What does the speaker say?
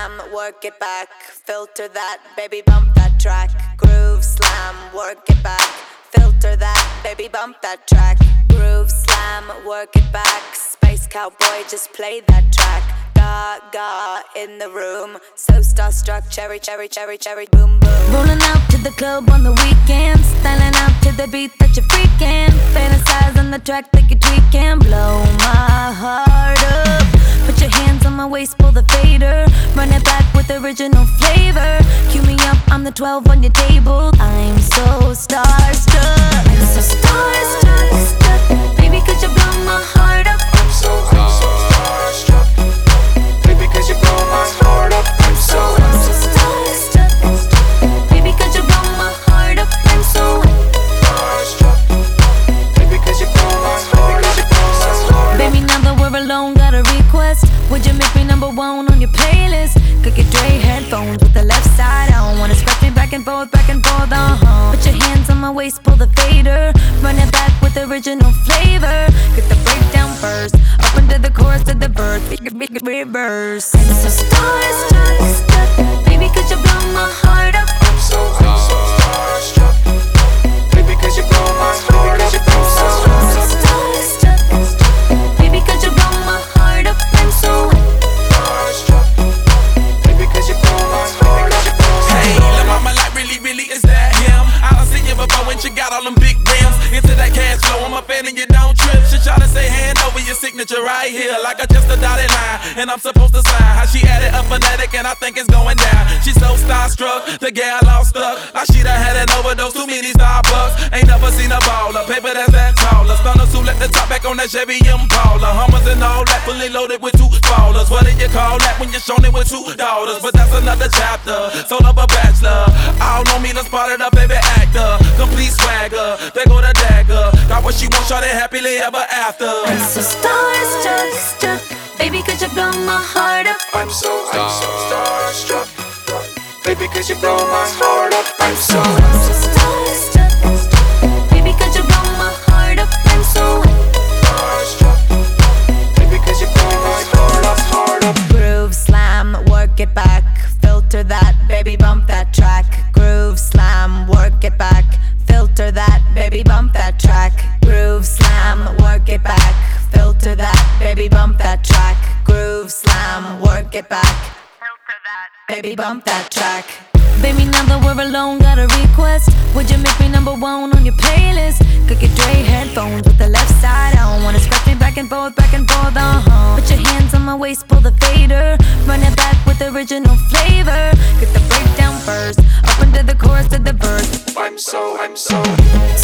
slam, work it back. Filter that, baby, bump that track. Groove slam, work it back. Filter that, baby, bump that track. Groove slam, work it back. Space cowboy, just play that track. Gaga in the room, so starstruck, cherry, cherry, cherry, cherry, boom, boom. Rolling out to the club on the weekend, styling out to the beat that you're freaking. Fantasize on the track that you're tweaking. Blow my heart up. Put your hands on my waist, pull the fader. Run it back with original flavor. Cue me up, I'm the 12 on your table. I'm so starstruck. I'm so starstruck. Baby, could you blow my heart up? I'm so starstruck. Baby, could you blow my heart up? I'm so starstruck. Baby, could you blow my heart up? I'm so starstruck. Baby, could you blow my heart up? Baby, now that we're alone, got a request. Would you make me number one on your playlist? Could get Dre headphones with the left side on. Wanna scratch me back and forth, Put your hands on my waist, pull the fader. Run it back with original flavor. Get the breakdown first, up into the chorus to the verse. Big reverse. I'm so starstruck. Baby, could you blow my heart up? I'm so starstruck. Baby, could you blow my heart up? I'm so starstruck. Baby, could you blow my heart up? I'm so starstruck. Baby, could you blow my heart up? Hey, la mama, like really, is that him? I done seen you before when she got all them big rims. Into that cash flow, I'm a fan and you don't trip. She try to say hand over your signature right here, like I just a dotted line, and I'm supposed to sign. How she added a phonetic and I think it's going down. She's so starstruck, the gal all stuck. Like she done had an overdose, too many Starbucks. Ain't never seen a baller, paper that's that taller. Stunners who let the top back on that Chevy Impala. Hummers and all that, fully loaded with two ballers. What do you call that when you're shown it with two daughters? But that's another chapter, sold up a bachelor. All on me, done spotted a baby actor. Complete swagger, they go the dagger. Got what she wants, shawty happily ever after. I'm so starstruck. Baby, could you blow my heart up? I'm so starstruck. Baby, could you blow my heart up? I'm so starstruck. Baby, could you blow my heart up? I'm so starstruck. Baby, could you blow my heart up? Groove slam, work it back. Filter that, baby, bump that track. Groove slam, work it back. Filter that, baby, bump that track. Groove slam, work it back. Filter that, baby, bump that track. Groove slam, work it back. Filter that, baby, bump that track. Baby, now that we're alone, got a request. Would you make me number one on your playlist? Could get Dre headphones with the left side on. Wanna scratch me back and forth, Put your hands on my waist, pull the fader. Run it back with original flavor. Get the breakdown first, up into the chorus to the verse. I'm so